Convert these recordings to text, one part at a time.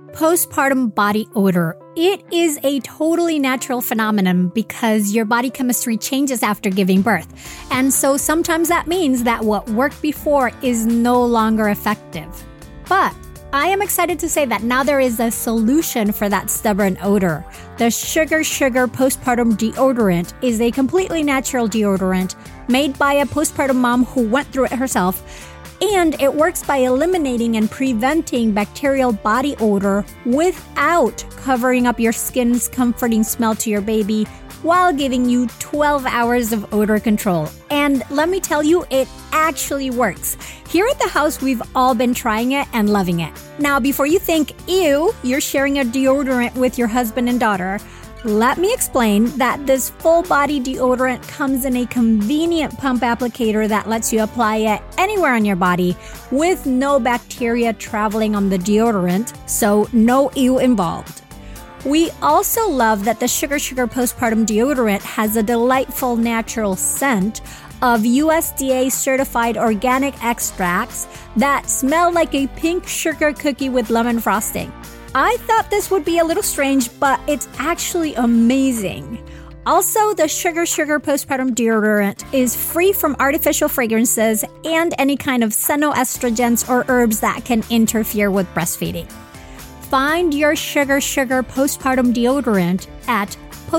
postpartum body odor. It is a totally natural phenomenon because your body chemistry changes after giving birth. And so sometimes that means that what worked before is no longer effective. But I am excited to say that now there is a solution for that stubborn odor. The Sugar postpartum deodorant is a completely natural deodorant made by a postpartum mom who went through it herself. And it works by eliminating and preventing bacterial body odor without covering up your skin's comforting smell to your baby while giving you 12 hours of odor control. And let me tell you, it actually works. Here at the house, we've all been trying it and loving it. Now, before you think, ew, you're sharing a deodorant with your husband and daughter, let me explain that this full-body deodorant comes in a convenient pump applicator that lets you apply it anywhere on your body with no bacteria traveling on the deodorant, so no ew involved. We also love that the Sugar postpartum deodorant has a delightful natural scent of USDA-certified organic extracts that smell like a pink sugar cookie with lemon frosting. I thought this would be a little strange, but it's actually amazing. Also, the Sugar postpartum deodorant is free from artificial fragrances and any kind of xenoestrogens or herbs that can interfere with breastfeeding. Find your Sugar postpartum deodorant at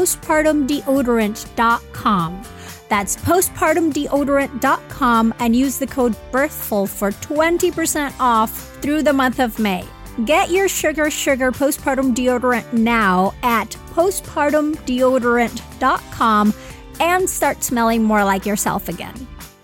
postpartumdeodorant.com. That's postpartumdeodorant.com and use the code BIRTHFUL for 20% off through the month of May. Get your Sugar postpartum deodorant now at postpartumdeodorant.com and start smelling more like yourself again.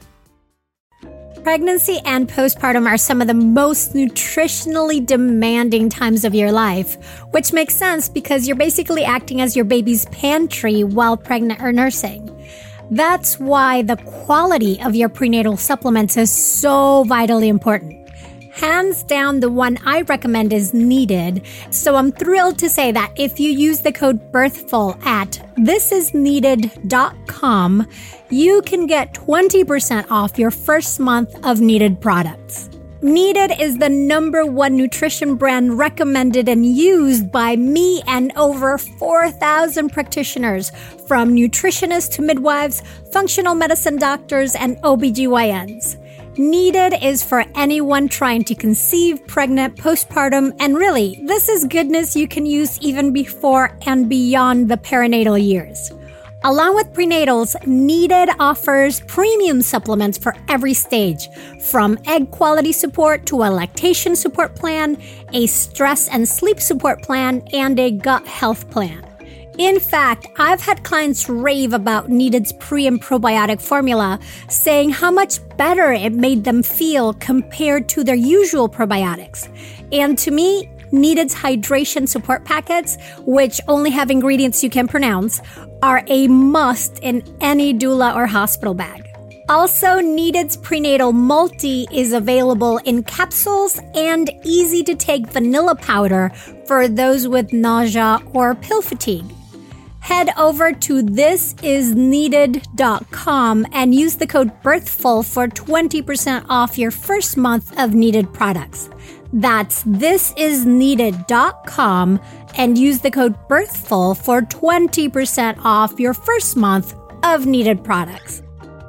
Pregnancy and postpartum are some of the most nutritionally demanding times of your life, which makes sense because you're basically acting as your baby's pantry while pregnant or nursing. That's why the quality of your prenatal supplements is so vitally important. Hands down, the one I recommend is Needed. So I'm thrilled to say that if you use the code BIRTHFUL at thisisneeded.com, you can get 20% off your first month of Needed products. Needed is the #1 nutrition brand recommended and used by me and over 4,000 practitioners, from nutritionists to midwives, functional medicine doctors, and OBGYNs. Needed is for anyone trying to conceive, pregnant, postpartum, and really, this is goodness you can use even before and beyond the perinatal years. Along with prenatals, Needed offers premium supplements for every stage, from egg quality support to a lactation support plan, a stress and sleep support plan, and a gut health plan. In fact, I've had clients rave about Needed's pre- and probiotic formula, saying how much better it made them feel compared to their usual probiotics. And to me, Needed's hydration support packets, which only have ingredients you can pronounce, are a must in any doula or hospital bag. Also, Needed's Prenatal Multi is available in capsules and easy-to-take vanilla powder for those with nausea or pill fatigue. Head over to thisisneeded.com and use the code BIRTHFUL for 20% off your first month of Needed products. That's thisisneeded.com and use the code BIRTHFUL for 20% off your first month of Needed products.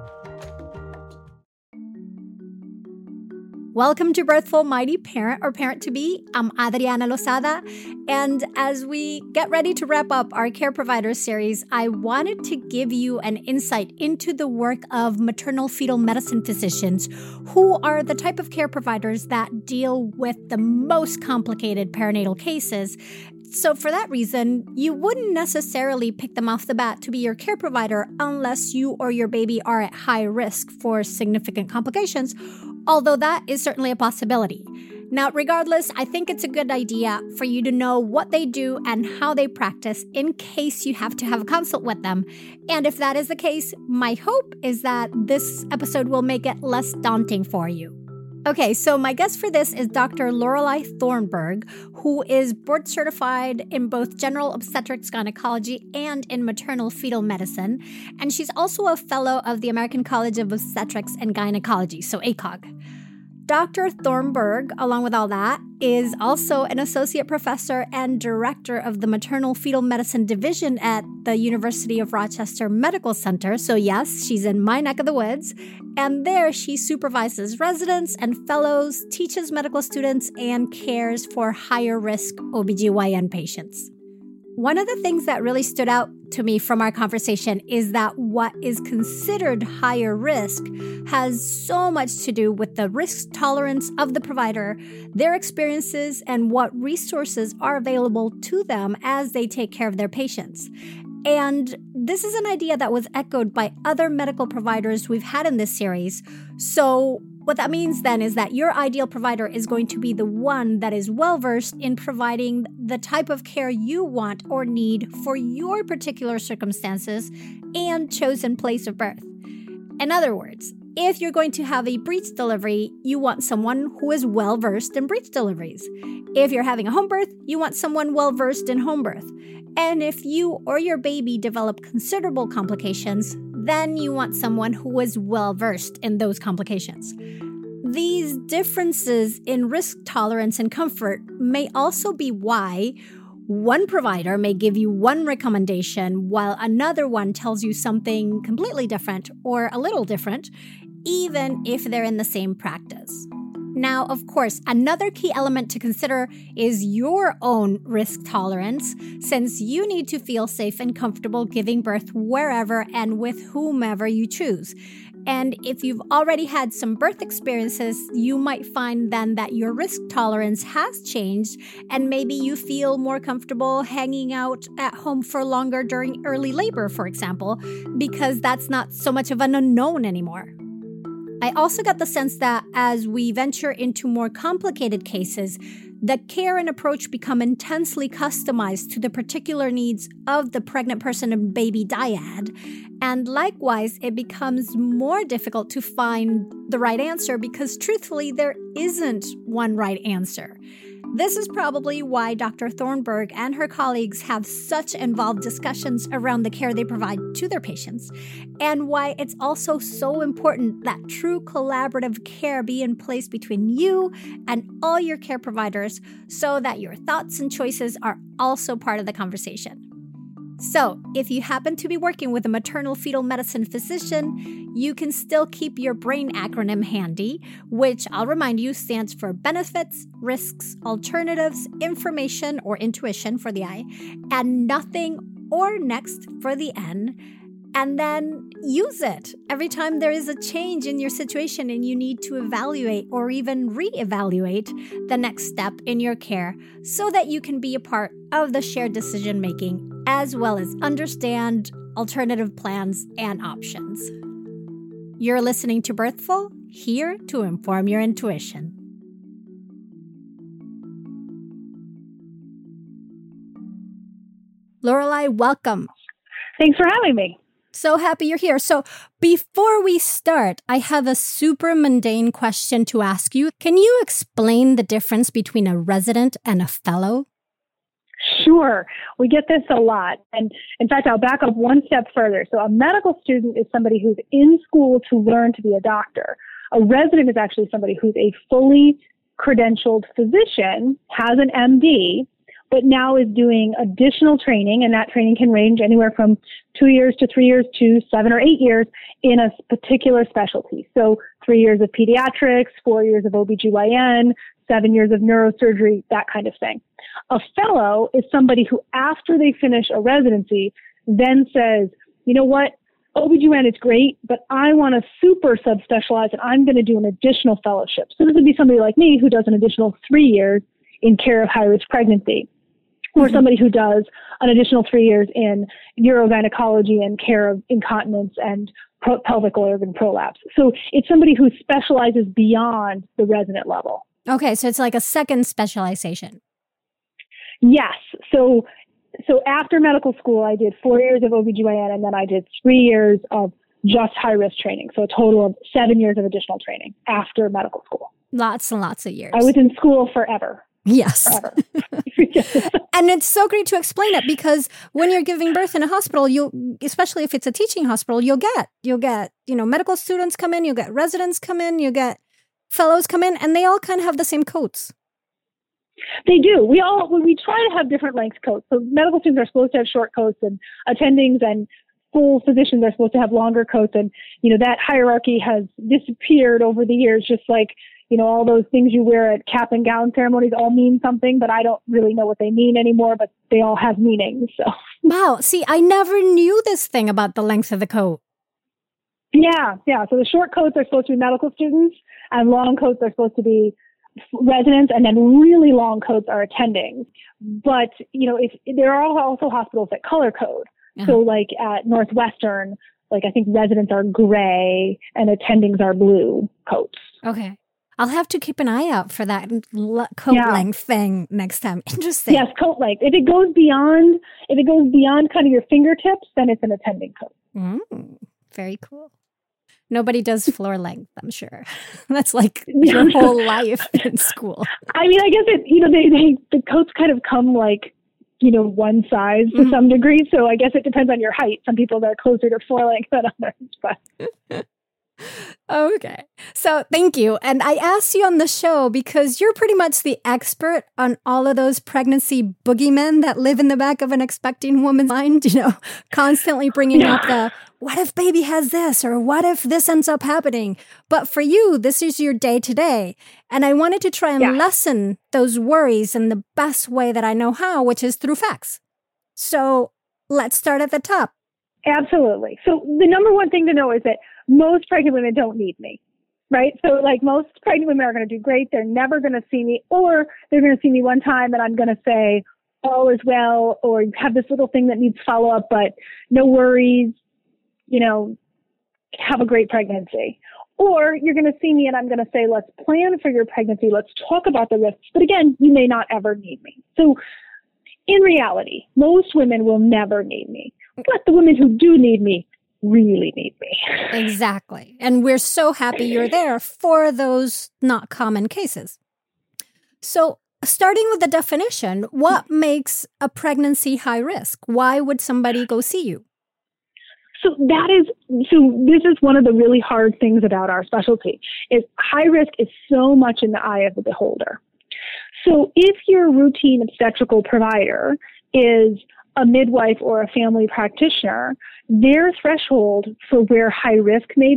Welcome to Birthful Mighty Parent or Parent-to-Be. I'm Adriana Lozada, and as we get ready to wrap up our Care Providers series, I wanted to give you an insight into the work of maternal fetal medicine physicians, who are the type of care providers that deal with the most complicated perinatal cases. So for that reason, you wouldn't necessarily pick them off the bat to be your care provider unless you or your baby are at high risk for significant complications, although that is certainly a possibility. Now, regardless, I think it's a good idea for you to know what they do and how they practice in case you have to have a consult with them. And if that is the case, my hope is that this episode will make it less daunting for you. Okay, so my guest for this is Dr. Lorelei Thornburg, who is board certified in both general obstetrics gynecology and in maternal fetal medicine. And she's also a fellow of the American College of Obstetrics and Gynecology, so ACOG. Dr. Thornburg, along with all that, is also an associate professor and director of the Maternal Fetal Medicine Division at the University of Rochester Medical Center. So yes, she's in my neck of the woods. And there she supervises residents and fellows, teaches medical students, and cares for higher risk OBGYN patients. One of the things that really stood out to me from our conversation is that what is considered higher risk has so much to do with the risk tolerance of the provider, their experiences, and what resources are available to them as they take care of their patients. And this is an idea that was echoed by other medical providers we've had in this series. So what that means then is that your ideal provider is going to be the one that is well-versed in providing the type of care you want or need for your particular circumstances and chosen place of birth. In other words, if you're going to have a breech delivery, you want someone who is well-versed in breech deliveries. If you're having a home birth, you want someone well-versed in home birth. And if you or your baby develop considerable complications, then you want someone who is well-versed in those complications. These differences in risk tolerance and comfort may also be why one provider may give you one recommendation while another one tells you something completely different or a little different, even if they're in the same practice. Now, of course, another key element to consider is your own risk tolerance, since you need to feel safe and comfortable giving birth wherever and with whomever you choose. And if you've already had some birth experiences, you might find then that your risk tolerance has changed, and maybe you feel more comfortable hanging out at home for longer during early labor, for example, because that's not so much of an unknown anymore. I also got the sense that as we venture into more complicated cases, the care and approach become intensely customized to the particular needs of the pregnant person and baby dyad. And likewise, it becomes more difficult to find the right answer because truthfully, there isn't one right answer. This is probably why Dr. Thornburg and her colleagues have such involved discussions around the care they provide to their patients, and why it's also so important that true collaborative care be in place between you and all your care providers so that your thoughts and choices are also part of the conversation. So, if you happen to be working with a maternal fetal medicine physician, you can still keep your BRAIN acronym handy, which I'll remind you stands for benefits, risks, alternatives, information or intuition for the I, and nothing or next for the N. And then use it every time there is a change in your situation and you need to evaluate or even reevaluate the next step in your care so that you can be a part of the shared decision making as well as understand alternative plans and options. You're listening to Birthful, here to inform your intuition. Lorelei, welcome. Thanks for having me. So happy you're here. So before we start, I have a super mundane question to ask you. Can you explain the difference between a resident and a fellow? Sure. We get this a lot. And in fact, I'll back up one step further. So a medical student is somebody who's in school to learn to be a doctor. A resident is actually somebody who's a fully credentialed physician, has an MD, but now is doing additional training, and that training can range anywhere from 2 years to 3 years to 7 or 8 years in a particular specialty. So 3 years of pediatrics, 4 years of OBGYN, 7 years of neurosurgery, that kind of thing. A fellow is somebody who, after they finish a residency, then says, you know what, OBGYN is great, but I want to super subspecialize and I'm going to do an additional fellowship. So this would be somebody like me who does an additional 3 years in care of high-risk pregnancy, or somebody who does an additional 3 years in urogynecology and care of incontinence and pelvic organ prolapse. So it's somebody who specializes beyond the resident level. Okay, so it's like a second specialization. Yes. So after medical school, I did 4 years of OBGYN, and then I did 3 years of just high-risk training. So a total of 7 years of additional training after medical school. Lots and lots of years. I was in school forever. Yes. Forever. And it's so great to explain it because when you're giving birth in a hospital, especially if it's a teaching hospital, you'll get, medical students come in, you'll get residents come in, you'll get fellows come in and they all kind of have the same coats. They do. We try to have different length coats. So medical students are supposed to have short coats, and attendings and full physicians are supposed to have longer coats. And, that hierarchy has disappeared over the years, just like, all those things you wear at cap and gown ceremonies all mean something, but I don't really know what they mean anymore, but they all have meanings. So. Wow. See, I never knew this thing about the length of the coat. Yeah. So the short coats are supposed to be medical students, and long coats are supposed to be residents, and then really long coats are attendings. But, if there are also hospitals that color code. Uh-huh. So like at Northwestern, I think residents are gray and attendings are blue coats. Okay. I'll have to keep an eye out for that coat length thing next time. Interesting. Yes, coat length. If it goes beyond kind of your fingertips, then it's an attending coat. Very cool. Nobody does floor length, I'm sure. That's like your whole life in school. I mean, I guess the coats kind of come one size to some degree. So I guess it depends on your height. Some people are closer to floor length than others. But. Okay. So thank you. And I asked you on the show because you're pretty much the expert on all of those pregnancy boogeymen that live in the back of an expecting woman's mind, constantly bringing up the, what if baby has this? Or what if this ends up happening? But for you, this is your day to day. And I wanted to try and lessen those worries in the best way that I know how, which is through facts. So let's start at the top. Absolutely. So the number one thing to know is that most pregnant women don't need me, right? So most pregnant women are going to do great. They're never going to see me, or they're going to see me one time and I'm going to say, all is well, or you have this little thing that needs follow-up, but no worries, have a great pregnancy. Or you're going to see me and I'm going to say, let's plan for your pregnancy. Let's talk about the risks. But again, you may not ever need me. So in reality, most women will never need me. But the women who do need me really need me. Exactly. And we're so happy you're there for those not common cases. So starting with the definition, what makes a pregnancy high risk? Why would somebody go see you? So this is one of the really hard things about our specialty is high risk is so much in the eye of the beholder. So if your routine obstetrical provider is a midwife or a family practitioner, their threshold for where high risk may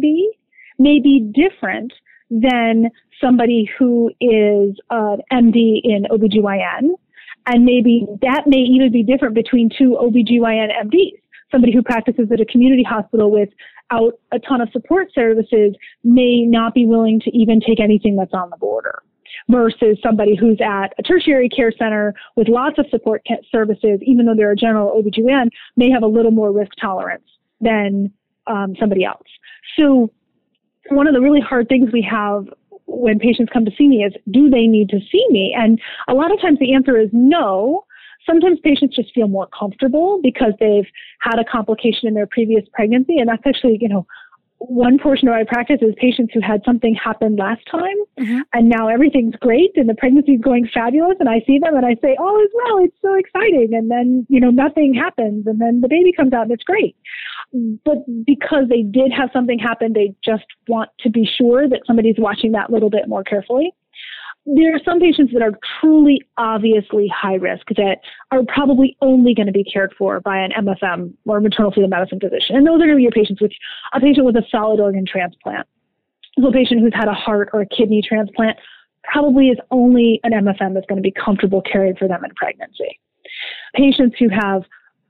be different than somebody who is an MD in OBGYN. And maybe that may even be different between two OBGYN MDs. Somebody who practices at a community hospital without a ton of support services may not be willing to even take anything that's on the border, versus somebody who's at a tertiary care center with lots of support services, even though they're a general OBGYN, may have a little more risk tolerance than somebody else. So one of the really hard things we have when patients come to see me is, do they need to see me? And a lot of times the answer is no. Sometimes patients just feel more comfortable because they've had a complication in their previous pregnancy. And that's actually, one portion of my practice is patients who had something happen last time, and now everything's great and the pregnancy is going fabulous. And I see them and I say, all is well, it's so exciting. And then, nothing happens. And then the baby comes out and it's great. But because they did have something happen, they just want to be sure that somebody's watching that little bit more carefully. There are some patients that are truly obviously high risk that are probably only going to be cared for by an MFM or maternal fetal medicine physician. And those are going to be your patients with a patient with a solid organ transplant. So a patient who's had a heart or a kidney transplant probably is only an MFM that's going to be comfortable caring for them in pregnancy. Patients who have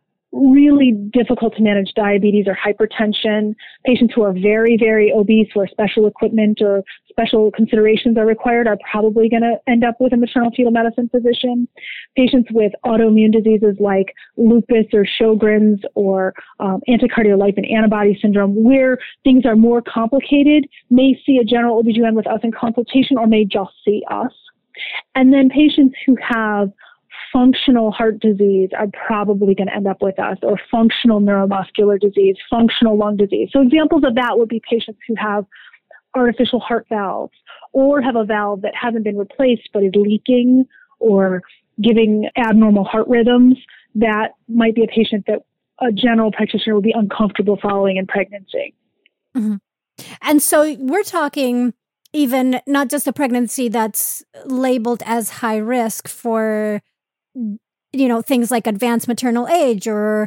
really difficult to manage diabetes or hypertension, patients who are very, very obese where special equipment or special considerations are required are probably going to end up with a maternal fetal medicine physician. Patients with autoimmune diseases like lupus or Sjogren's or anticardiolipin antibody syndrome, where things are more complicated, may see a general OBGYN with us in consultation or may just see us. And then patients who have functional heart disease are probably going to end up with us, or functional neuromuscular disease, functional lung disease. So examples of that would be patients who have artificial heart valves or have a valve that hasn't been replaced but is leaking or giving abnormal heart rhythms. That might be a patient that a general practitioner would be uncomfortable following in pregnancy. Mm-hmm. And so we're talking even not just a pregnancy that's labeled as high risk for, things like advanced maternal age or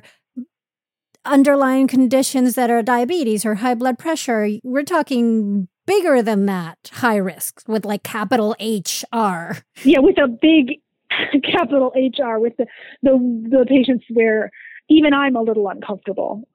underlying conditions that are diabetes or high blood pressure. We're talking bigger than that, high risk with like capital HR. Yeah, with a big capital HR, with the patients where even I'm a little uncomfortable.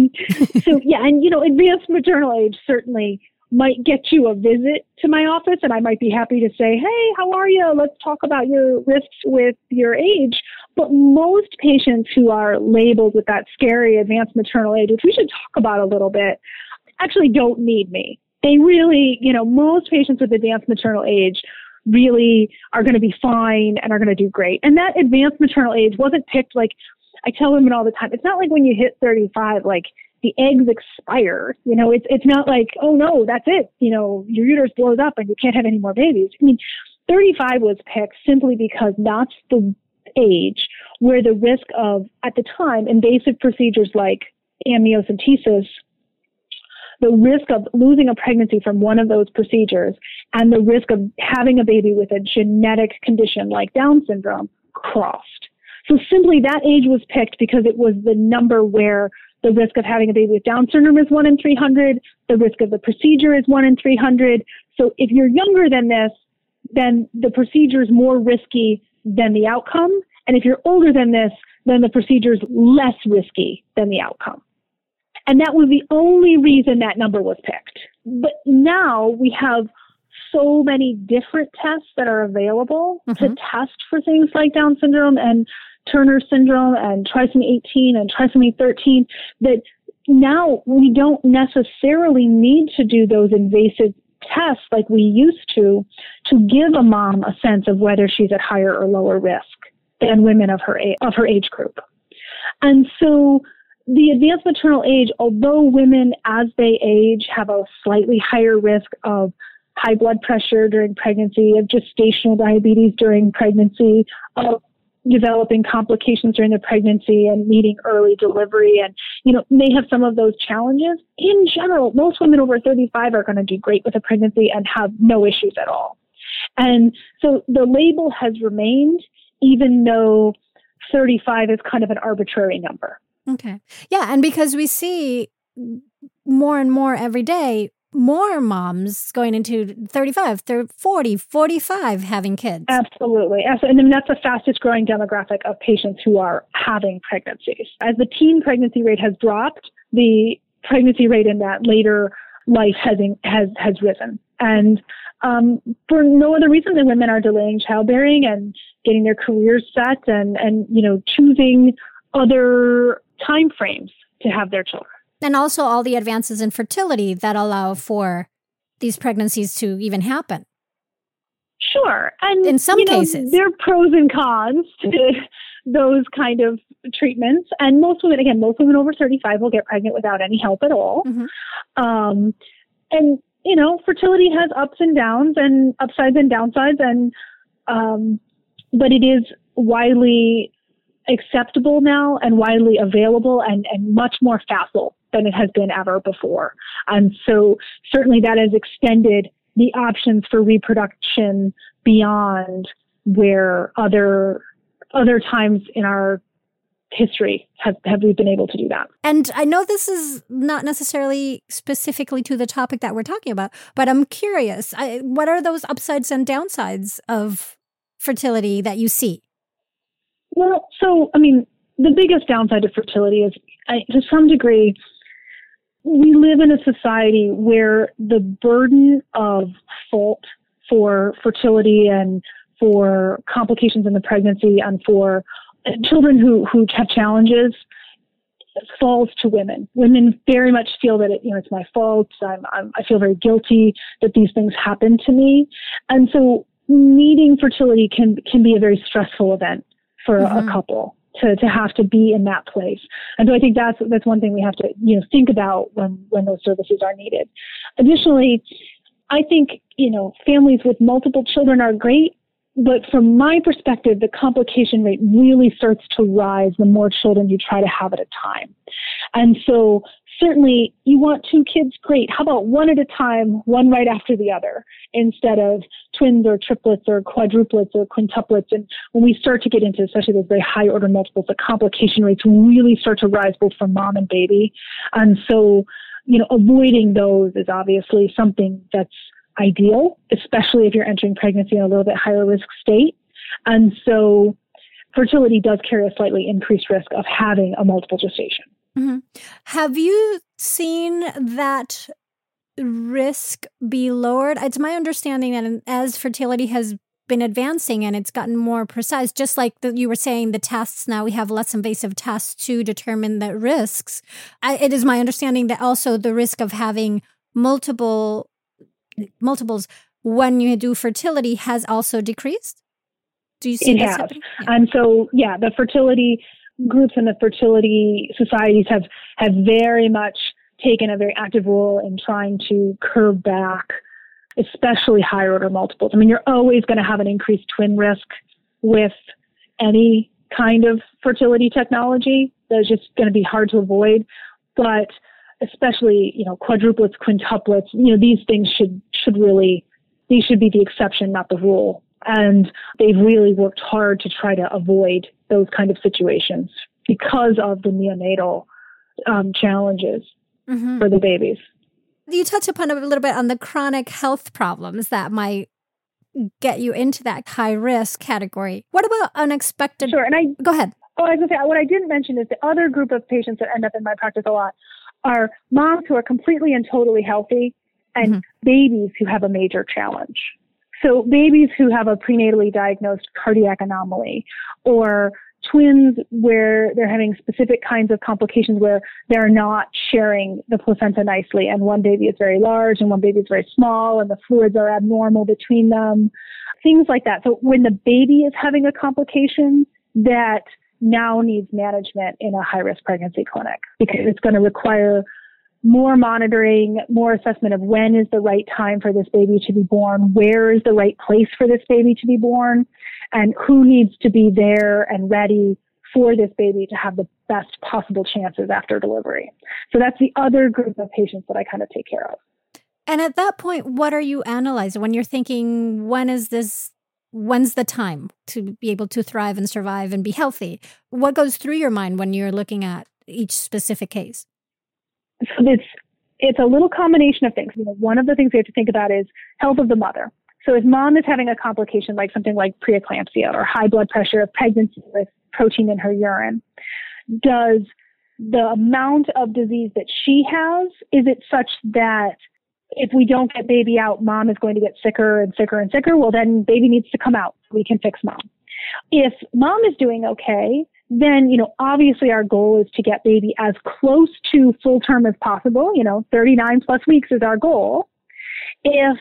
So yeah, and advanced maternal age certainly might get you a visit to my office, and I might be happy to say, hey, how are you? Let's talk about your risks with your age. But most patients who are labeled with that scary advanced maternal age, which we should talk about a little bit, actually don't need me. They really, most patients with advanced maternal age really are going to be fine and are going to do great. And that advanced maternal age wasn't picked like, I tell women all the time, it's not like when you hit 35, like the eggs expire. It's not like, oh no, that's it. Your uterus blows up and you can't have any more babies. I mean, 35 was picked simply because that's the age where the risk of, at the time, invasive procedures like amniocentesis, the risk of losing a pregnancy from one of those procedures and the risk of having a baby with a genetic condition like Down syndrome crossed. So simply that age was picked because it was the number where the risk of having a baby with Down syndrome is 1 in 300. The risk of the procedure is 1 in 300. So if you're younger than this, then the procedure is more risky than the outcome. And if you're older than this, then the procedure is less risky than the outcome. And that was the only reason that number was picked. But now we have so many different tests that are available to test for things like Down syndrome and Turner syndrome and trisomy 18 and trisomy 13 that now we don't necessarily need to do those invasive tests like we used to give a mom a sense of whether she's at higher or lower risk than women of her age group. And so the advanced maternal age, although women as they age have a slightly higher risk of high blood pressure during pregnancy, of gestational diabetes during pregnancy, of developing complications during the pregnancy and needing early delivery and, may have some of those challenges. In general, most women over 35 are going to do great with a pregnancy and have no issues at all. And so the label has remained, even though 35 is kind of an arbitrary number. Okay. Yeah. And because we see more and more every day, more moms going into 35, 40, 45 having kids. Absolutely. And then that's the fastest growing demographic of patients who are having pregnancies. As the teen pregnancy rate has dropped, the pregnancy rate in that later life has risen. And for no other reason than women are delaying childbearing and getting their careers set and choosing other time frames to have their children. And also all the advances in fertility that allow for these pregnancies to even happen. Sure. And in some cases, there are pros and cons to those kind of treatments. And most women over 35 will get pregnant without any help at all. And, fertility has ups and downs and upsides and downsides. And, but it is widely acceptable now and widely available and much more facile than it has been ever before. And so certainly that has extended the options for reproduction beyond where other times in our history have we been able to do that. And I know this is not necessarily specifically to the topic that we're talking about, but I'm curious, what are those upsides and downsides of fertility that you see? Well, so, the biggest downside of fertility is, to some degree, we live in a society where the burden of fault for fertility and for complications in the pregnancy and for children who have challenges falls to women. Women very much feel that it's my fault. I feel very guilty that these things happen to me. And so needing fertility can be a very stressful event for a couple to have to be in that place. And so I think that's one thing we have to, think about when those services are needed. Additionally, I think, families with multiple children are great, but from my perspective, the complication rate really starts to rise the more children you try to have at a time. And so certainly you want 2 kids, great. How about one at a time, one right after the other, instead of twins or triplets or quadruplets or quintuplets? And when we start to get into especially those very high order multiples, the complication rates really start to rise both for mom and baby. And so, avoiding those is obviously something that's ideal, especially if you're entering pregnancy in a little bit higher risk state. And so fertility does carry a slightly increased risk of having a multiple gestation. Mm-hmm. Have you seen that risk be lowered? It's my understanding that as fertility has been advancing and it's gotten more precise, just like you were saying, the tests, now we have less invasive tests to determine the risks. It is my understanding that also the risk of having multiples when you do fertility has also decreased. Do you see that happening? Yeah. And so, the fertility groups and the fertility societies have very much taken a very active role in trying to curb back, especially higher order multiples. I mean, you're always going to have an increased twin risk with any kind of fertility technology. That's just going to be hard to avoid. But especially, quadruplets, quintuplets, these things should be the exception, not the rule. And they've really worked hard to try to avoid those kind of situations because of the neonatal challenges for the babies. You touched upon a little bit on the chronic health problems that might get you into that high risk category. What about unexpected? Sure. And go ahead. Oh, I was going to say, what I didn't mention is the other group of patients that end up in my practice a lot are moms who are completely and totally healthy and babies who have a major challenge. So babies who have a prenatally diagnosed cardiac anomaly, or twins where they're having specific kinds of complications where they're not sharing the placenta nicely, and one baby is very large and one baby is very small and the fluids are abnormal between them, things like that. So when the baby is having a complication that now needs management in a high-risk pregnancy clinic, because it's going to require more monitoring, more assessment of when is the right time for this baby to be born, where is the right place for this baby to be born, and who needs to be there and ready for this baby to have the best possible chances after delivery. So that's the other group of patients that I kind of take care of. And at that point, what are you analyzing when you're thinking, when's the time to be able to thrive and survive and be healthy? What goes through your mind when you're looking at each specific case? So it's a little combination of things. One of the things we have to think about is health of the mother. So if mom is having a complication like something like preeclampsia or high blood pressure of pregnancy with protein in her urine, does the amount of disease that she has, is it such that if we don't get baby out, mom is going to get sicker and sicker and sicker? Well, then baby needs to come out. We can fix mom. If mom is doing okay, then, obviously our goal is to get baby as close to full term as possible. 39 plus weeks is our goal. If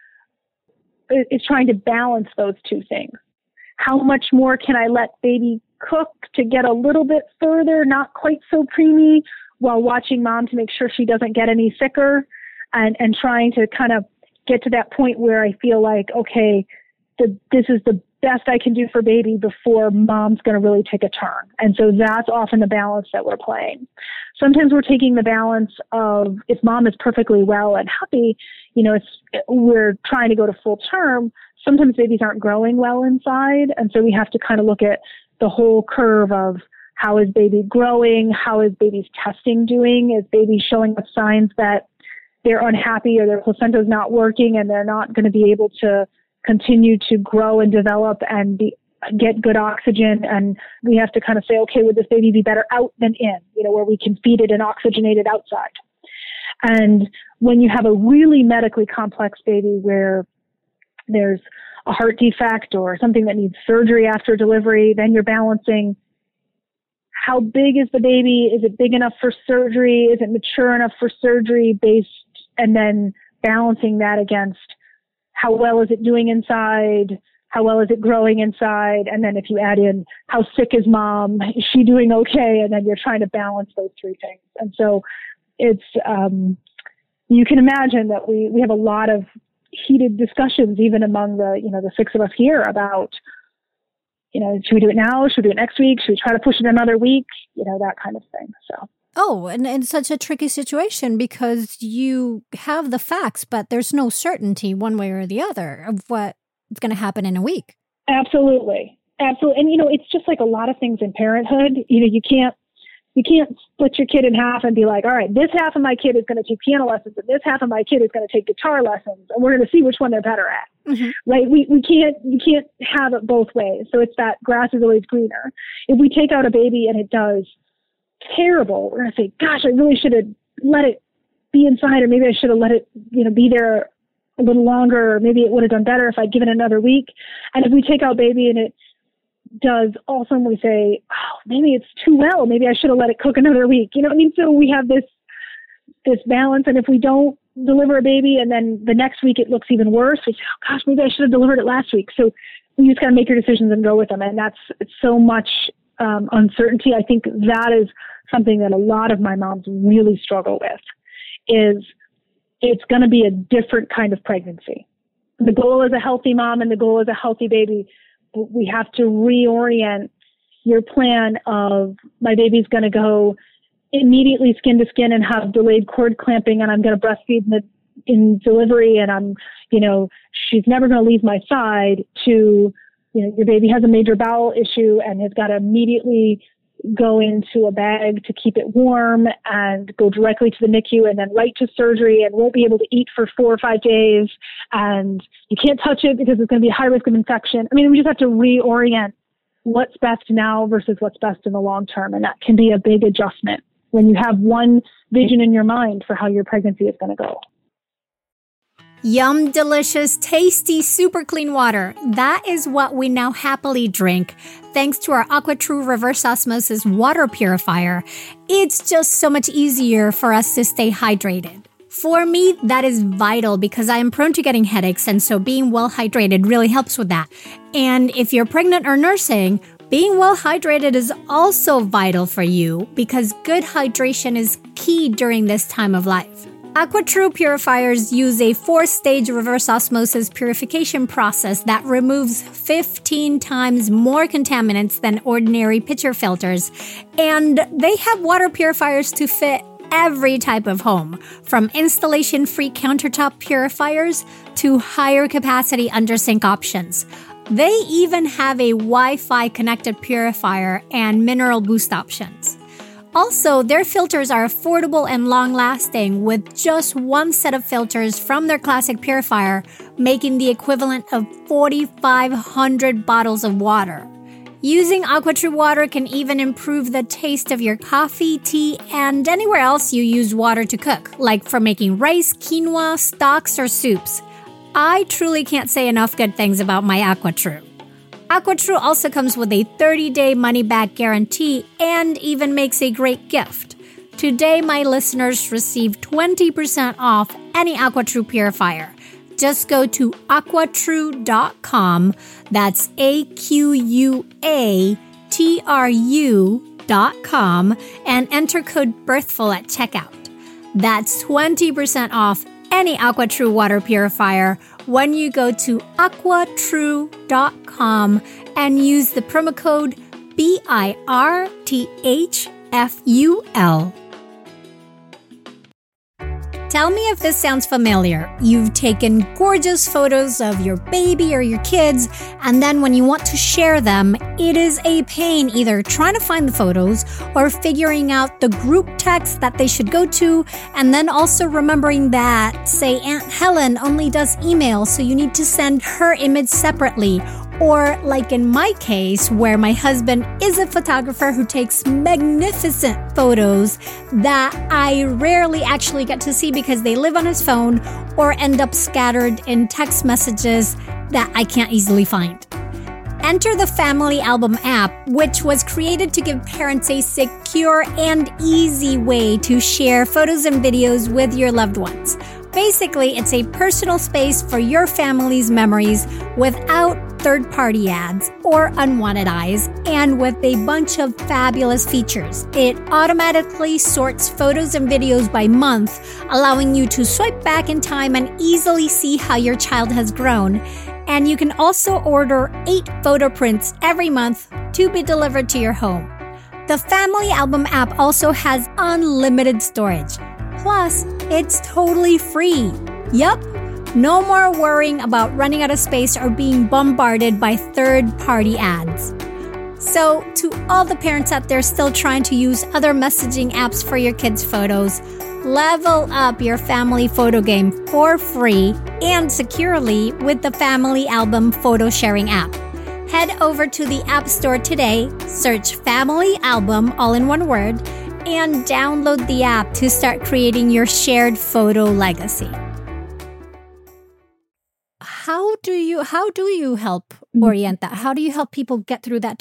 it's trying to balance those two things. How much more can I let baby cook to get a little bit further, not quite so preemie, while watching mom to make sure she doesn't get any sicker, and trying to kind of get to that point where I feel like, okay, this is the best I can do for baby before mom's going to really take a turn. And so that's often the balance that we're playing. Sometimes we're taking the balance of, if mom is perfectly well and happy, we're trying to go to full term. Sometimes babies aren't growing well inside. And so we have to kind of look at the whole curve of how is baby growing? How is baby's testing doing? Is baby showing us signs that they're unhappy or their placenta is not working and they're not going to be able to continue to grow and develop and get good oxygen? And we have to kind of say, okay, would this baby be better out than in, where we can feed it and oxygenate it outside? And when you have a really medically complex baby where there's a heart defect or something that needs surgery after delivery, then you're balancing how big is the baby? Is it big enough for surgery? Is it mature enough for surgery and then balancing that against how well is it doing inside? How well is it growing inside? And then if you add in how sick is mom, is she doing okay? And then you're trying to balance those three things. And so it's, you can imagine that we have a lot of heated discussions, even among the six of us here, about, should we do it now? Should we do it next week? Should we try to push it another week? That kind of thing. So Oh, and such a tricky situation because you have the facts, but there's no certainty one way or the other of what's going to happen in a week. Absolutely. Absolutely. And, it's just like a lot of things in parenthood. You can't split your kid in half and be like, all right, this half of my kid is going to take piano lessons and this half of my kid is going to take guitar lessons, and we're going to see which one they're better at. Mm-hmm. Right? You can't have it both ways. So it's that grass is always greener. If we take out a baby and it does terrible, we're going to say, gosh, I really should have let it be inside, or maybe I should have let it, be there a little longer, or maybe it would have done better if I'd given it another week. And if we take out baby and it does awesome, we say, oh, maybe it's too well. Maybe I should have let it cook another week. So we have this balance. And if we don't deliver a baby and then the next week it looks even worse, we say, oh gosh, maybe I should have delivered it last week. So you just got to make your decisions and go with them. And it's so much uncertainty. I think that is something that a lot of my moms really struggle with, is it's going to be a different kind of pregnancy. The goal is a healthy mom and the goal is a healthy baby. We have to reorient your plan of, my baby's going to go immediately skin to skin and have delayed cord clamping, and I'm going to breastfeed in delivery, and she's never going to leave my side, to, your baby has a major bowel issue and has got to immediately go into a bag to keep it warm and go directly to the NICU and then right to surgery and won't be able to eat for 4 or 5 days. And you can't touch it because it's going to be a high risk of infection. We just have to reorient what's best now versus what's best in the long term. And that can be a big adjustment when you have one vision in your mind for how your pregnancy is going to go. Yum, delicious, tasty, super clean water. That is what we now happily drink, thanks to our AquaTrue reverse osmosis water purifier. It's just so much easier for us to stay hydrated. For me, that is vital because I am prone to getting headaches, and so being well hydrated really helps with that. And if you're pregnant or nursing, being well hydrated is also vital for you because good hydration is key during this time of life. AquaTrue purifiers use a 4-stage reverse osmosis purification process that removes 15 times more contaminants than ordinary pitcher filters. And they have water purifiers to fit every type of home, from installation-free countertop purifiers to higher capacity under-sink options. They even have a Wi-Fi connected purifier and mineral boost options. Also, their filters are affordable and long-lasting, with just one set of filters from their classic purifier, making the equivalent of 4,500 bottles of water. Using AquaTrue water can even improve the taste of your coffee, tea, and anywhere else you use water to cook, like for making rice, quinoa, stocks, or soups. I truly can't say enough good things about my AquaTrue. AquaTrue also comes with a 30-day money-back guarantee and even makes a great gift. Today, my listeners receive 20% off any AquaTrue purifier. Just go to aquatrue.com, that's AQUATRU.com, and enter code BIRTHFUL at checkout. That's 20% off any AquaTrue water purifier when you go to aquatrue.com and use the promo code BIRTHFUL. Tell me if this sounds familiar. You've taken gorgeous photos of your baby or your kids, and then when you want to share them, it is a pain either trying to find the photos or figuring out the group text that they should go to, and then also remembering that, say, Aunt Helen only does email, so you need to send her image separately. Or like in my case, where my husband is a photographer who takes magnificent photos that I rarely actually get to see because they live on his phone or end up scattered in text messages that I can't easily find. Enter the Family Album app, which was created to give parents a secure and easy way to share photos and videos with your loved ones. Basically, it's a personal space for your family's memories without third-party ads or unwanted eyes, and with a bunch of fabulous features. It automatically sorts photos and videos by month, allowing you to swipe back in time and easily see how your child has grown. And you can also order 8 photo prints every month to be delivered to your home. The Family Album app also has unlimited storage. Plus, it's totally free. Yup, no more worrying about running out of space or being bombarded by third-party ads. So, to all the parents out there still trying to use other messaging apps for your kids' photos, level up your family photo game for free and securely with the Family Album photo sharing app. Head over to the App Store today, search Family Album, all in one word, and download the app to start creating your shared photo legacy. How do you help orient that? How do you help people get through that,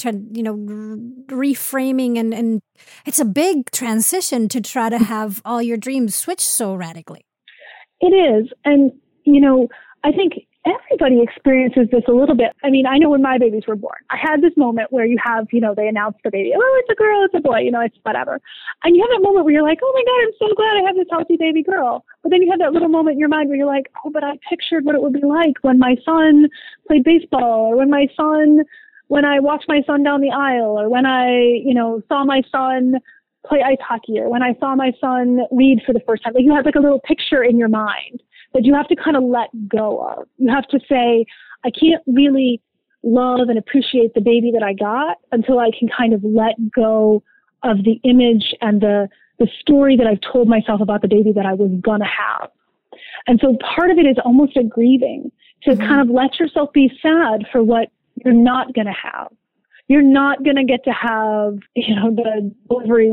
reframing and it's a big transition to try to have all your dreams switch so radically. It is. And, I think everybody experiences this a little bit. I mean, I know when my babies were born, I had this moment where you have, they announce the baby, oh, it's a girl, it's a boy, it's whatever. And you have that moment where you're like, oh my God, I'm so glad I have this healthy baby girl. But then you have that little moment in your mind where you're like, oh, but I pictured what it would be like when my son played baseball, or when I walked my son down the aisle, or when I, saw my son play ice hockey, or when I saw my son read for the first time. Like, you have like a little picture in your mind that you have to kind of let go of. You have to say, I can't really love and appreciate the baby that I got until I can kind of let go of the image and the story that I've told myself about the baby that I was going to have. And so part of it is almost a grieving to kind of let yourself be sad for what you're not going to have. You're not going to get to have, the delivery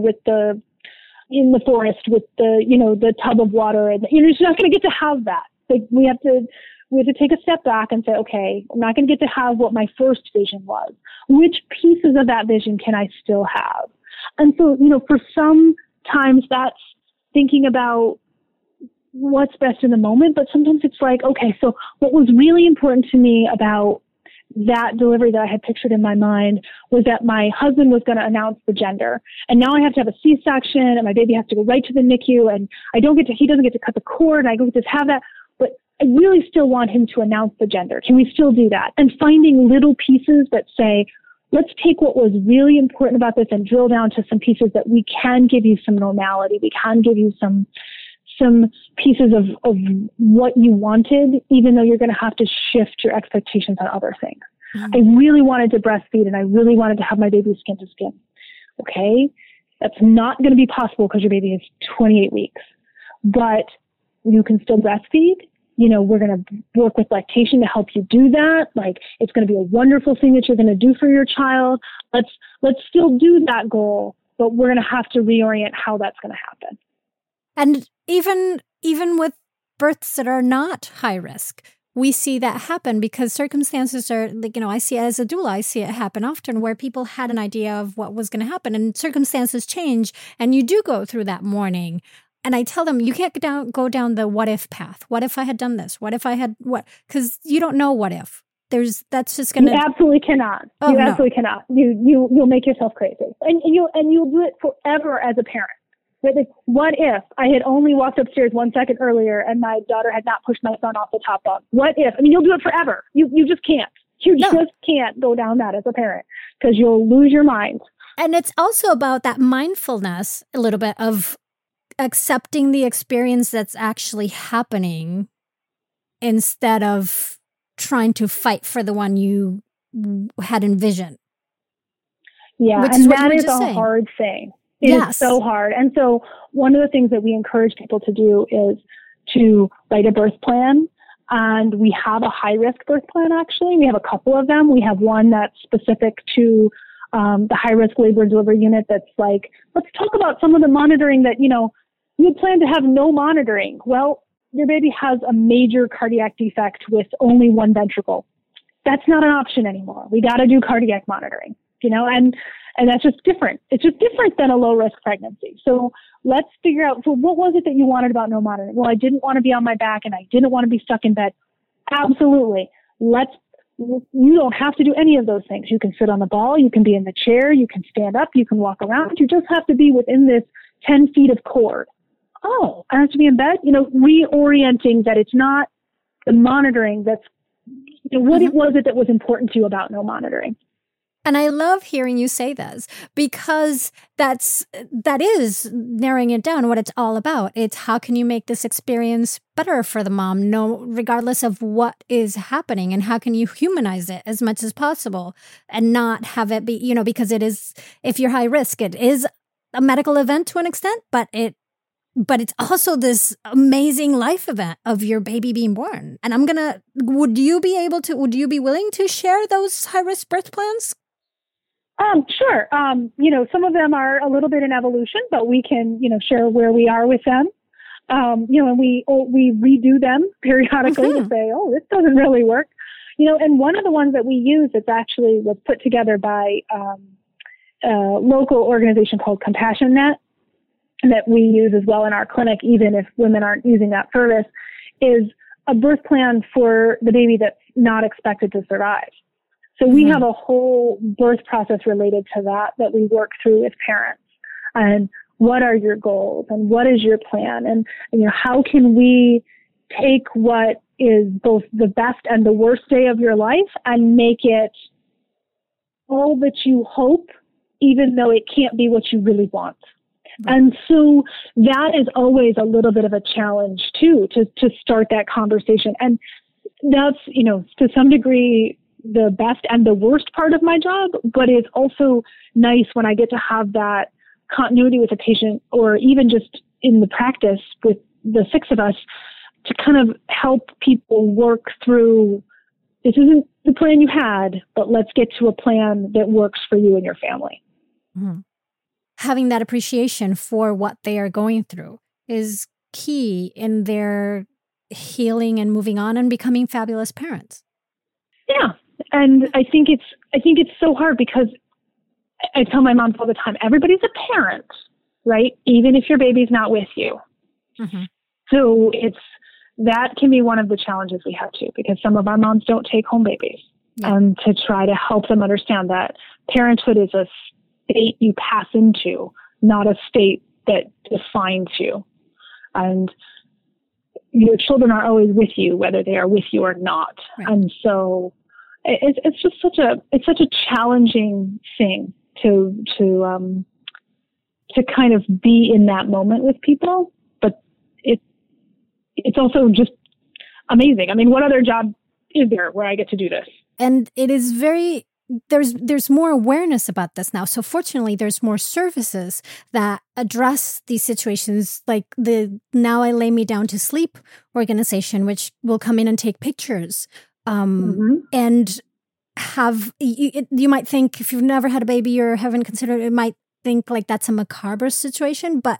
in the forest with the tub of water, and you're just not going to get to have that. Like, we have to take a step back and say, okay, I'm not going to get to have what my first vision was. Which pieces of that vision can I still have? And so, for some times that's thinking about what's best in the moment, but sometimes it's like, okay, so what was really important to me about that delivery that I had pictured in my mind was that my husband was going to announce the gender. And now I have to have a C-section, and my baby has to go right to the NICU, and he doesn't get to cut the cord, and I don't get to have that. But I really still want him to announce the gender. Can we still do that? And finding little pieces that say, let's take what was really important about this and drill down to some pieces that we can give you some normality. We can give you some pieces of what you wanted, even though you're going to have to shift your expectations on other things. Mm-hmm. I really wanted to breastfeed, and I really wanted to have my baby skin to skin. Okay. That's not going to be possible because your baby is 28 weeks, but you can still breastfeed. We're going to work with lactation to help you do that. Like, it's going to be a wonderful thing that you're going to do for your child. Let's still do that goal, but we're going to have to reorient how that's going to happen. And even with births that are not high risk, we see that happen because circumstances are, I see it as a doula, I see it happen often where people had an idea of what was going to happen and circumstances change and you do go through that mourning. And I tell them, you can't go down the what if path. What if I had done this? What if I had what? Because you don't know what if. That's just going to... You absolutely cannot. You absolutely cannot. You'll make yourself crazy. And you'll do it forever as a parent. Like, what if I had only walked upstairs 1 second earlier and my daughter had not pushed my son off the top bunk? What if? You'll do it forever. You just can't. You just can't go down that as a parent because you'll lose your mind. And it's also about that mindfulness a little bit of accepting the experience that's actually happening instead of trying to fight for the one you had envisioned. Yeah, and that is a hard thing. It's so hard. And so one of the things that we encourage people to do is to write a birth plan. And we have a high-risk birth plan, actually. We have a couple of them. We have one that's specific to the high-risk labor and delivery unit that's like, let's talk about some of the monitoring that, you had planned to have no monitoring. Well, your baby has a major cardiac defect with only one ventricle. That's not an option anymore. We got to do cardiac monitoring, and that's just different. It's just different than a low-risk pregnancy. So let's figure out, so what was it that you wanted about no monitoring? Well, I didn't want to be on my back and I didn't want to be stuck in bed. Absolutely. You don't have to do any of those things. You can sit on the ball. You can be in the chair. You can stand up. You can walk around. You just have to be within this 10 feet of cord. Oh, I have to be in bed? Reorienting that it's not the monitoring that's, what it was it that was important to you about no monitoring. And I love hearing you say this because that is narrowing it down what it's all about. It's how can you make this experience better for the mom, regardless of what is happening, and how can you humanize it as much as possible and not have it be, because it is, if you're high risk, it is a medical event to an extent, but it's also this amazing life event of your baby being born. And would you be willing to share those high risk birth plans? Sure. Some of them are a little bit in evolution, but we can, share where we are with them. And we redo them periodically to say, oh, this doesn't really work. And one of the ones that we use that's actually was put together by a local organization called Compassion Net that we use as well in our clinic, even if women aren't using that service, is a birth plan for the baby that's not expected to survive. So we have a whole birth process related to that we work through with parents. And what are your goals and what is your plan? And how can we take what is both the best and the worst day of your life and make it all that you hope, even though it can't be what you really want. And so that is always a little bit of a challenge too, to start that conversation. And that's, to some degree, the best and the worst part of my job, but it's also nice when I get to have that continuity with a patient, or even just in the practice with the 6 of us, to kind of help people work through, this isn't the plan you had, but let's get to a plan that works for you and your family. Mm-hmm. Having that appreciation for what they are going through is key in their healing and moving on and becoming fabulous parents. Yeah. And I think it's so hard because I tell my moms all the time, everybody's a parent, right? Even if your baby's not with you. Mm-hmm. So that can be one of the challenges we have too, because some of our moms don't take home babies. Yeah. And to try to help them understand that parenthood is a state you pass into, not a state that defines you. And your children are always with you, whether they are with you or not. Right. And so it's just such a challenging thing to kind of be in that moment with people, but it's also just amazing. I mean, what other job is there where I get to do this? And it is there's more awareness about this now. So fortunately, there's more services that address these situations, like the Now I Lay Me Down to Sleep organization, which will come in and take pictures. And you might think, if you've never had a baby or haven't considered it, might think like that's a macabre situation, but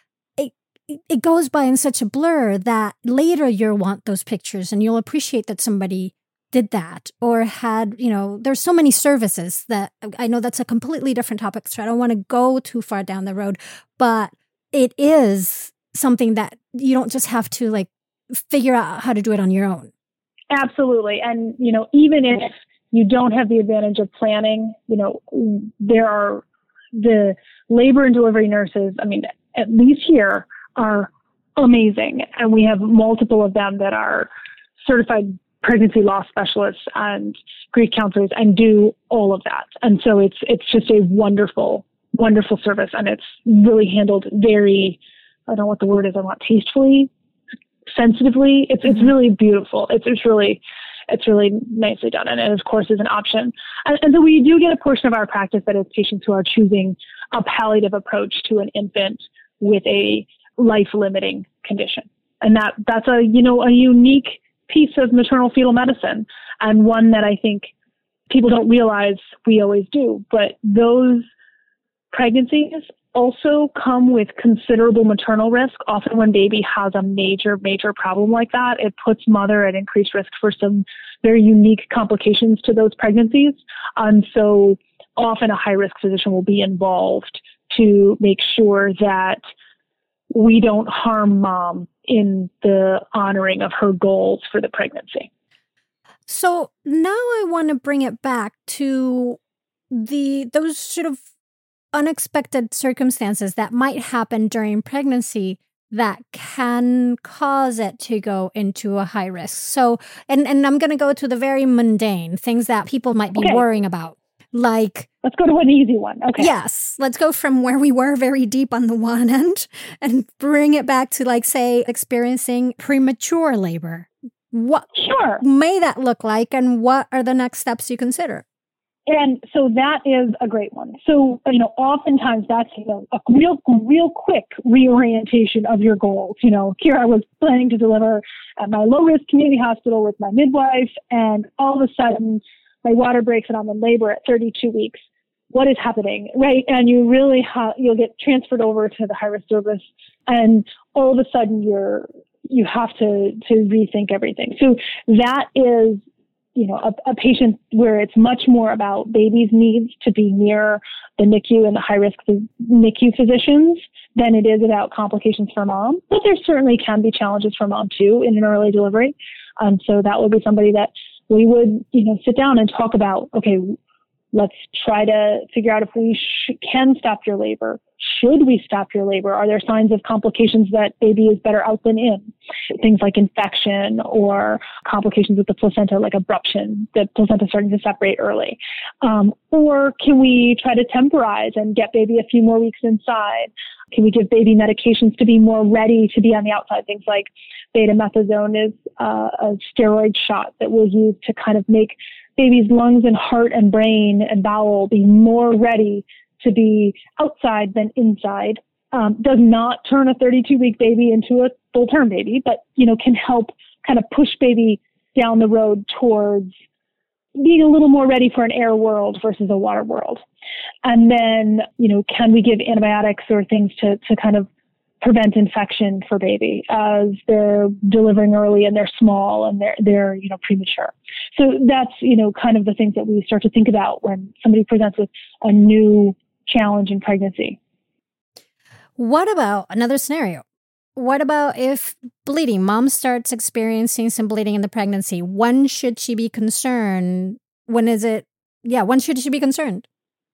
it goes by in such a blur that later you'll want those pictures and you'll appreciate that somebody did that or had, there's so many services that I know that's a completely different topic, so I don't want to go too far down the road, but it is something that you don't just have to figure out how to do it on your own. Absolutely. And, even if you don't have the advantage of planning, there are the labor and delivery nurses, at least here, are amazing. And we have multiple of them that are certified pregnancy loss specialists and grief counselors and do all of that. And so it's just a wonderful, wonderful service. And it's really handled very, I don't know what the word is, I want tastefully, sensitively. It's really beautiful. It's really nicely done. And it, of course, is an option. And so we do get a portion of our practice that is patients who are choosing a palliative approach to an infant with a life-limiting condition. And that's a unique piece of maternal fetal medicine, and one that I think people don't realize we always do. But those pregnancies also come with considerable maternal risk. Often when baby has a major, major problem like that, it puts mother at increased risk for some very unique complications to those pregnancies. And so often a high-risk physician will be involved to make sure that we don't harm mom in the honoring of her goals for the pregnancy. So now I want to bring it back to those sort of unexpected circumstances that might happen during pregnancy that can cause it to go into a high risk. So, and I'm going to go to the very mundane things that people might be worrying about. Like, let's go to an easy one. Okay. Yes. Let's go from where we were very deep on the one end and bring it back to, like, say, experiencing premature labor. What may that look like, and what are the next steps you consider? And so that is a great one. So, oftentimes that's, a real quick reorientation of your goals. Here I was planning to deliver at my low-risk community hospital with my midwife, and all of a sudden my water breaks and I'm in labor at 32 weeks. What is happening, right? And you really you'll get transferred over to the high-risk service, and all of a sudden you have to rethink everything. So that is, a patient where it's much more about baby's needs to be near the NICU and the high-risk NICU physicians than it is about complications for mom. But there certainly can be challenges for mom, too, in an early delivery. So that would be somebody that we would, sit down and talk about, okay, let's try to figure out if we can stop your labor. Should we stop your labor? Are there signs of complications that baby is better out than in? Things like infection or complications with the placenta, like abruption, the placenta starting to separate early. Or can we try to temporize and get baby a few more weeks inside? Can we give baby medications to be more ready to be on the outside? Things like betamethasone is a steroid shot that we'll use to kind of make baby's lungs and heart and brain and bowel be more ready to be outside than inside. Does not turn a 32-week baby into a full-term baby, but, can help kind of push baby down the road towards being a little more ready for an air world versus a water world. And then, can we give antibiotics or things to kind of prevent infection for baby as they're delivering early and they're small and they're premature. So that's, kind of the things that we start to think about when somebody presents with a new challenge in pregnancy. What about another scenario? What about if bleeding? Mom starts experiencing some bleeding in the pregnancy. When should she be concerned? When should she be concerned?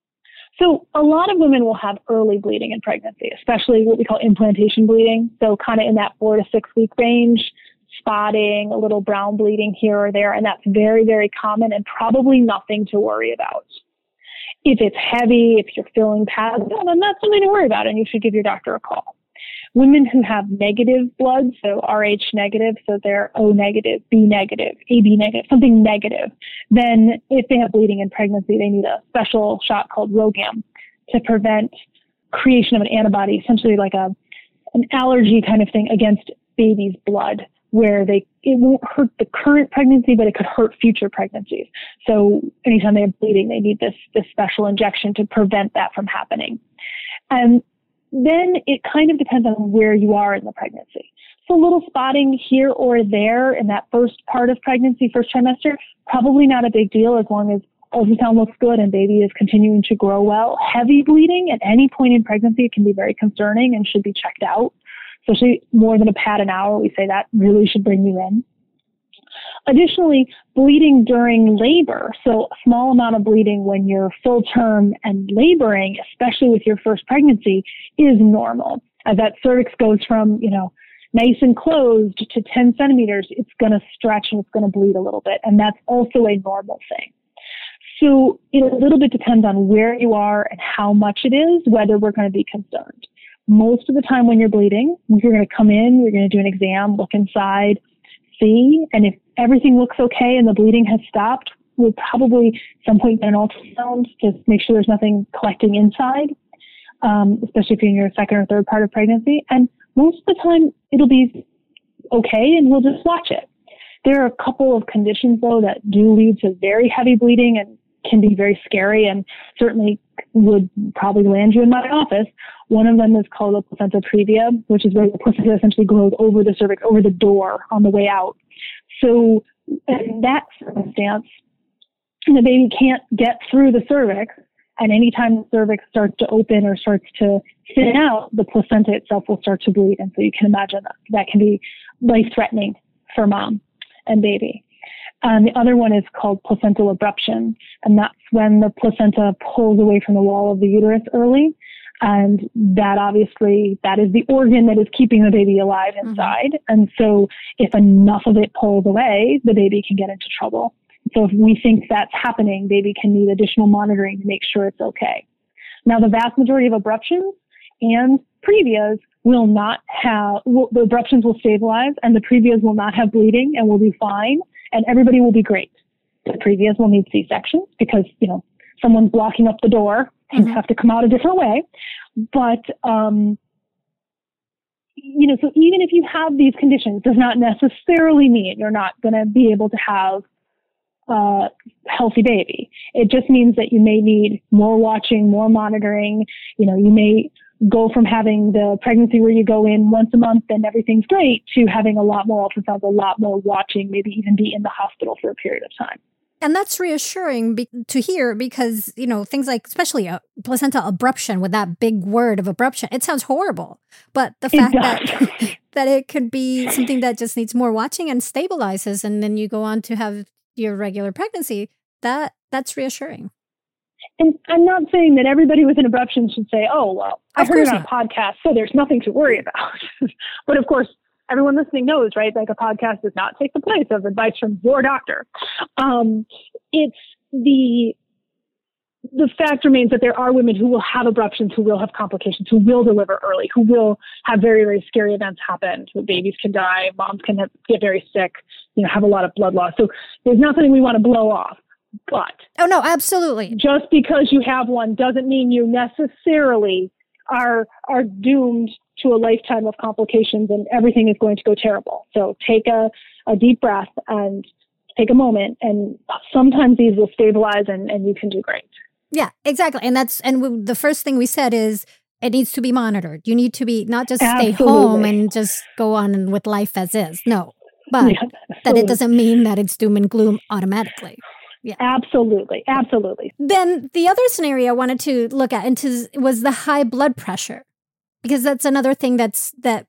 So a lot of women will have early bleeding in pregnancy, especially what we call implantation bleeding. So kind of in that 4 to 6 week range, spotting, a little brown bleeding here or there. And that's very, very common and probably nothing to worry about. If it's heavy, if you're feeling pads, then that's something to worry about and you should give your doctor a call. Women who have negative blood, so Rh negative, so they're O negative, B negative, AB negative, something negative, then if they have bleeding in pregnancy, they need a special shot called RhoGAM to prevent creation of an antibody, essentially like an allergy kind of thing against baby's blood, where it won't hurt the current pregnancy, but it could hurt future pregnancies. So anytime they have bleeding, they need this special injection to prevent that from happening. And then it kind of depends on where you are in the pregnancy. So a little spotting here or there in that first part of pregnancy, first trimester, probably not a big deal as long as ultrasound looks good and baby is continuing to grow well. Heavy bleeding at any point in pregnancy can be very concerning and should be checked out, especially more than a pad an hour. We say that really should bring you in. Additionally, bleeding during labor, so a small amount of bleeding when you're full term and laboring, especially with your first pregnancy, is normal. As that cervix goes from, nice and closed to 10 centimeters, it's going to stretch and it's going to bleed a little bit. And that's also a normal thing. So it a little bit depends on where you are and how much it is, whether we're going to be concerned. Most of the time when you're bleeding, you're going to come in, you're going to do an exam, look inside, see, and if everything looks okay and the bleeding has stopped, we'll probably some point get an ultrasound to make sure there's nothing collecting inside, especially if you're in your second or third part of pregnancy. And most of the time it'll be okay and we'll just watch it. There are a couple of conditions though that do lead to very heavy bleeding and can be very scary and certainly would probably land you in my office. One of them is called a placenta previa, which is where the placenta essentially grows over the cervix, over the door on the way out. So in that circumstance, the baby can't get through the cervix, and anytime the cervix starts to open or starts to thin out, the placenta itself will start to bleed. And so you can imagine that can be life-threatening for mom and baby. The other one is called placental abruption, and that's when the placenta pulls away from the wall of the uterus early. And that obviously, that is the organ that is keeping the baby alive inside. Mm-hmm. And so if enough of it pulls away, the baby can get into trouble. So if we think that's happening, baby can need additional monitoring to make sure it's okay. Now, the vast majority of abruptions and previas will not have, the abruptions will stabilize and the previas will not have bleeding and will be fine and everybody will be great. The previas will need C-sections because, someone's blocking up the door and have to come out a different way. But, so even if you have these conditions, does not necessarily mean you're not going to be able to have a healthy baby. It just means that you may need more watching, more monitoring. You may go from having the pregnancy where you go in once a month and everything's great to having a lot more ultrasounds, a lot more watching, maybe even be in the hospital for a period of time. And that's reassuring to hear because, things like especially a placental abruption with that big word of abruption, it sounds horrible. But the fact that it could be something that just needs more watching and stabilizes and then you go on to have your regular pregnancy, that's reassuring. And I'm not saying that everybody with an abruption should say, oh, well, I heard it on a podcast, so there's nothing to worry about. But of course, everyone listening knows, right? Like a podcast does not take the place of advice from your doctor. It's the fact remains that there are women who will have abruptions, who will have complications, who will deliver early, who will have very, very scary events happen. So babies can die, moms can get very sick, have a lot of blood loss. So there's not something we want to blow off. But oh no, absolutely. Just because you have one doesn't mean you necessarily are doomed to a lifetime of complications and everything is going to go terrible. So take a deep breath and take a moment, and sometimes these will stabilize and you can do great. Yeah, exactly. And the first thing we said is it needs to be monitored. You need to be not just stay home and just go on with life as is. No, but that it doesn't mean that it's doom and gloom automatically. Yeah. Absolutely. Then the other scenario I wanted to look at was the high blood pressure, because that's another thing that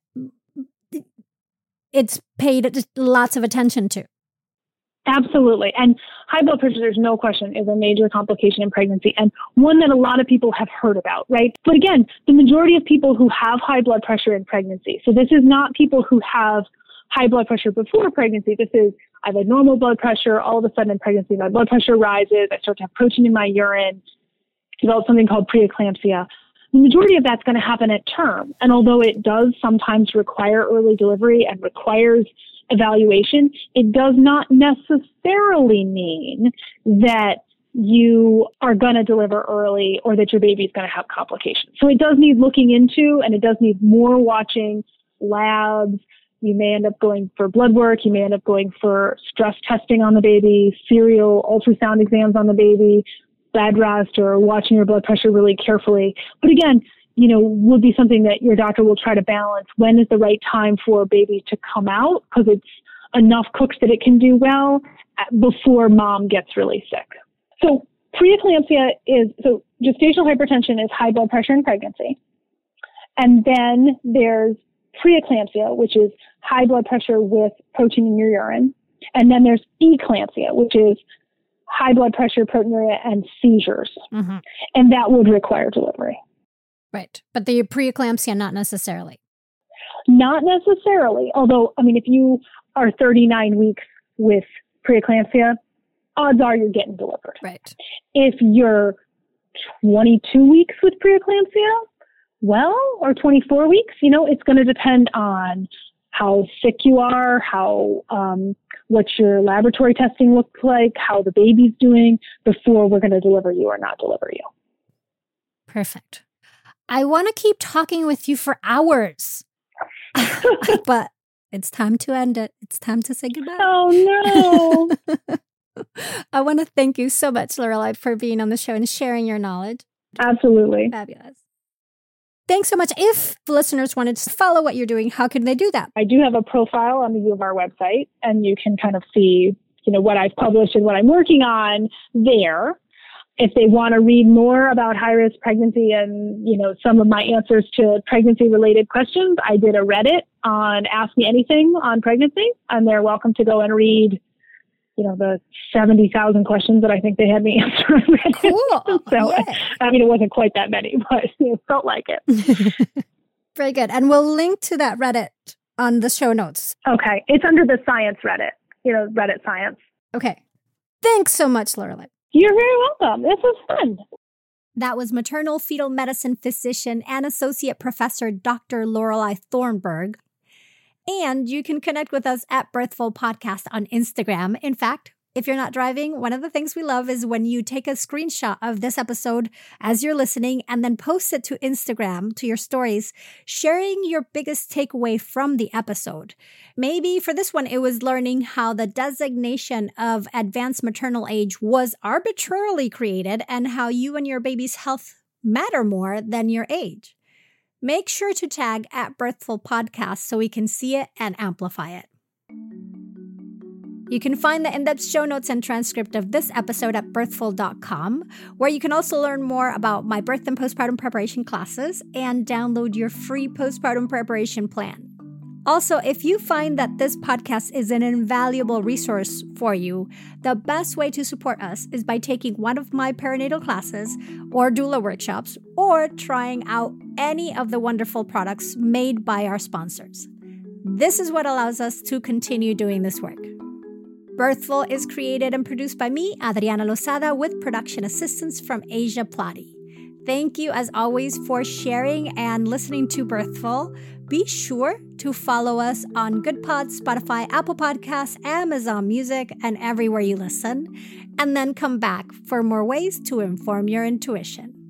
it's paid lots of attention to. Absolutely. And high blood pressure, there's no question, is a major complication in pregnancy and one that a lot of people have heard about, right? But again, the majority of people who have high blood pressure in pregnancy, so this is not people who have high blood pressure before pregnancy. This is, I have a normal blood pressure. All of a sudden in pregnancy, my blood pressure rises. I start to have protein in my urine, develop something called preeclampsia. The majority of that's going to happen at term. And although it does sometimes require early delivery and requires evaluation, it does not necessarily mean that you are going to deliver early or that your baby is going to have complications. So it does need looking into, and it does need more watching, labs. You may end up going for blood work. You may end up going for stress testing on the baby, serial ultrasound exams on the baby, bed rest, or watching your blood pressure really carefully. But again, would be something that your doctor will try to balance. When is the right time for a baby to come out? Because it's enough cooked that it can do well before mom gets really sick. So preeclampsia so gestational hypertension is high blood pressure in pregnancy. And then there's preeclampsia, which is high blood pressure with protein in your urine. And then there's eclampsia, which is high blood pressure, proteinuria, and seizures. Mm-hmm. And that would require delivery. Right. But the preeclampsia, not necessarily. Not necessarily. Although, if you are 39 weeks with preeclampsia, odds are you're getting delivered. Right. If you're 22 weeks with preeclampsia, or 24 weeks, it's going to depend on how sick you are, how, what your laboratory testing looks like, how the baby's doing before we're going to deliver you or not deliver you. Perfect. I want to keep talking with you for hours, but it's time to end it. It's time to say goodbye. Oh, no. I want to thank you so much, Lorelei, for being on the show and sharing your knowledge. Absolutely. Fabulous. Thanks so much. If the listeners wanted to follow what you're doing, how can they do that? I do have a profile on the U of R website, and you can kind of see, what I've published and what I'm working on there. If they want to read more about high-risk pregnancy and, some of my answers to pregnancy-related questions, I did a Reddit on Ask Me Anything on pregnancy, and they're welcome to go and read, the 70,000 questions that I think they had me answer on Reddit. Cool. So, it wasn't quite that many, but it felt like it. Very good. And we'll link to that Reddit on the show notes. Okay. It's under the science Reddit, Reddit science. Okay. Thanks so much, Lorelei. You're very welcome. This was fun. That was maternal fetal medicine physician and associate professor Dr. Lorelei Thornburg. And you can connect with us at Birthful Podcast on Instagram. In fact, if you're not driving, one of the things we love is when you take a screenshot of this episode as you're listening and then post it to Instagram, to your stories, sharing your biggest takeaway from the episode. Maybe for this one, it was learning how the designation of advanced maternal age was arbitrarily created and how you and your baby's health matter more than your age. Make sure to tag at Birthful Podcast so we can see it and amplify it. You can find the in-depth show notes and transcript of this episode at birthful.com, where you can also learn more about my birth and postpartum preparation classes and download your free postpartum preparation plan. Also, if you find that this podcast is an invaluable resource for you, the best way to support us is by taking one of my perinatal classes or doula workshops or trying out any of the wonderful products made by our sponsors. This is what allows us to continue doing this work. Birthful is created and produced by me, Adriana Lozada, with production assistance from Asia Plati. Thank you, as always, for sharing and listening to Birthful. Be sure to follow us on GoodPod, Spotify, Apple Podcasts, Amazon Music, and everywhere you listen. And then come back for more ways to inform your intuition.